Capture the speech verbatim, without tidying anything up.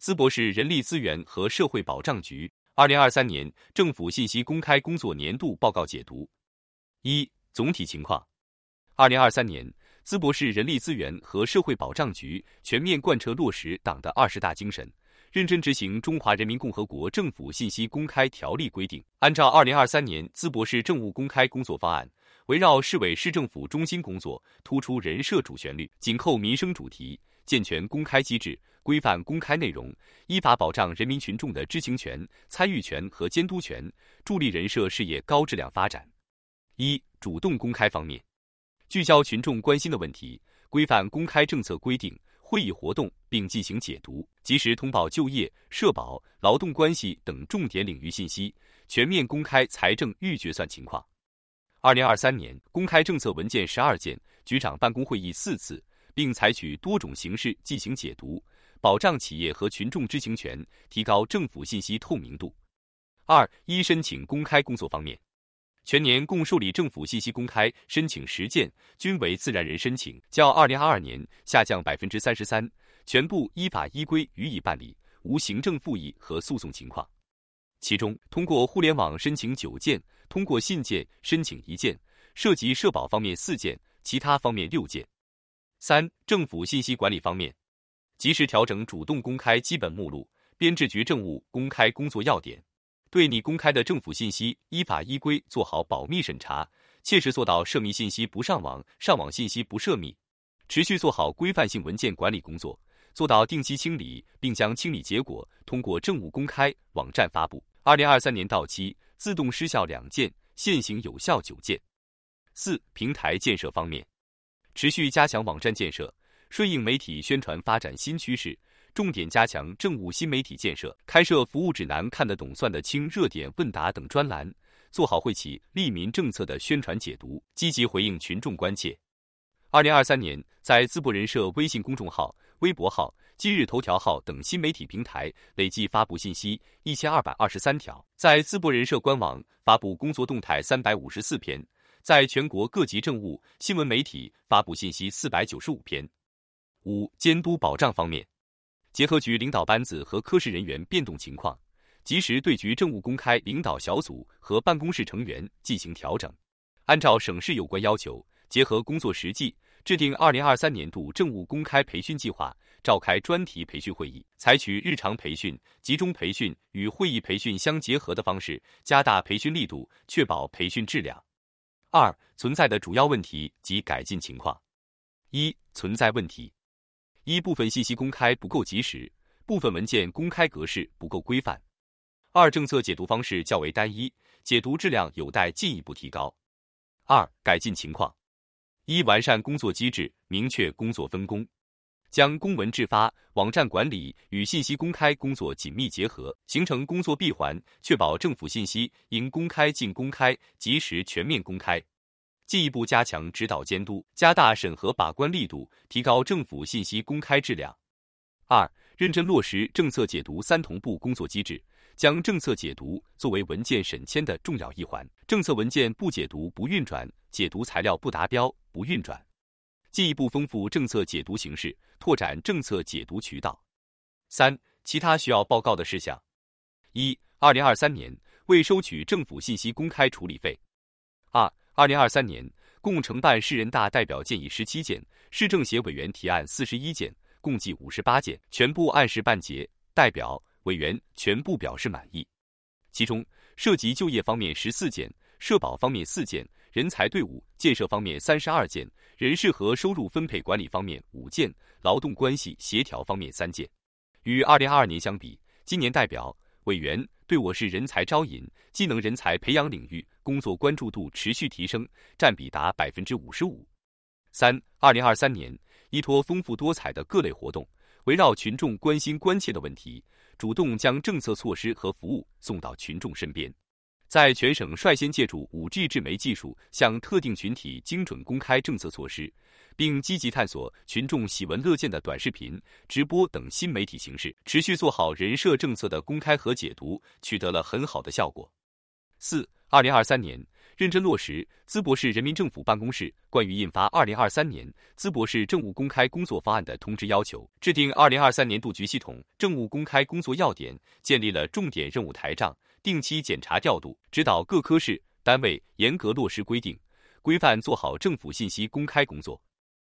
淄博市人力资源和社会保障局二零二三年政府信息公开工作年度报告解读。一、总体情况。二零二三年，淄博市人力资源和社会保障局全面贯彻落实党的二十大精神，认真执行《中华人民共和国政府信息公开条例》规定，按照二零二三年淄博市政务公开工作方案，围绕市委市政府中心工作，突出人社主旋律，紧扣民生主题，健全公开机制，规范公开内容，依法保障人民群众的知情权、参与权和监督权，助力人社事业高质量发展。一、主动公开方面，聚焦群众关心的问题，规范公开政策规定、会议活动并进行解读，及时通报就业、社保、劳动关系等重点领域信息，全面公开财政预决算情况。二零二三年，公开政策文件十二件，局长办公会议四次，并采取多种形式进行解读，保障企业和群众知情权，提高政府信息透明度。二、一申请公开工作方面，全年共受理政府信息公开申请十件，均为自然人申请，较二零二二年下降百分之三十三，全部依法依规予以办理，无行政复议和诉讼情况。其中，通过互联网申请九件，通过信件申请一件，涉及社保方面四件，其他方面六件。三、政府信息管理方面，及时调整主动公开基本目录，编制局政务公开工作要点，对拟公开的政府信息依法依规做好保密审查，切实做到涉密信息不上网，上网信息不涉密，持续做好规范性文件管理工作，做到定期清理，并将清理结果通过政务公开网站发布。二零二三年到期自动失效两件，现行有效九件。四、平台建设方面，持续加强网站建设，顺应媒体宣传发展新趋势，重点加强政务新媒体建设，开设服务指南看得懂算得清热点问答等专栏，做好惠企利民政策的宣传解读，积极回应群众关切。二零二三年，在淄博人社微信公众号、微博号、今日头条号等新媒体平台累计发布信息一千二百二十三条，在淄博人社官网发布工作动态三百五十四篇，在全国各级政务新闻媒体发布信息四百九十五篇。五、监督保障方面，结合局领导班子和科室人员变动情况，及时对局政务公开领导小组和办公室成员进行调整，按照省市有关要求，结合工作实际，制定二零二三年度政务公开培训计划，召开专题培训会议，采取日常培训、集中培训与会议培训相结合的方式，加大培训力度，确保培训质量。二、存在的主要问题及改进情况。一、存在问题。一、部分信息公开不够及时，部分文件公开格式不够规范。二、政策解读方式较为单一，解读质量有待进一步提高。二、改进情况。一、完善工作机制，明确工作分工，将公文制发、网站管理与信息公开工作紧密结合，形成工作闭环，确保政府信息应公开尽公开，及时全面公开。进一步加强指导监督，加大审核把关力度，提高政府信息公开质量。二、认真落实政策解读三同步工作机制，将政策解读作为文件审签的重要一环，政策文件不解读不运转，解读材料不达标不运转。进一步丰富政策解读形式，拓展政策解读渠道。三、其他需要报告的事项。一、二零二三年未收取政府信息公开处理费。二、二零二三年共承办市人大代表建议十七件，市政协委员提案四十一件，共计五十八件，全部按时办结，代表、委员全部表示满意。其中，涉及就业方面十四件，社保方面四件，人才队伍建设方面三十二件，人事和收入分配管理方面五件，劳动关系协调方面三件。与二零二二年相比，今年代表、委员对我市人才招引、技能人才培养领域工作关注度持续提升，占比达百分之五十五。三、二零二三年依托丰富多彩的各类活动，围绕群众关心关切的问题，主动将政策措施和服务送到群众身边。在全省率先借助 五 G 智媒技术，向特定群体精准公开政策措施，并积极探索群众喜闻乐见的短视频、直播等新媒体形式，持续做好人社政策的公开和解读，取得了很好的效果。 四、二零二三年认真落实淄博市人民政府办公室关于印发二零二三年淄博市政务公开工作方案的通知要求，制定二零二三年度局系统政务公开工作要点，建立了重点任务台账，定期检查调度，指导各科室单位严格落实规定，规范做好政府信息公开工作。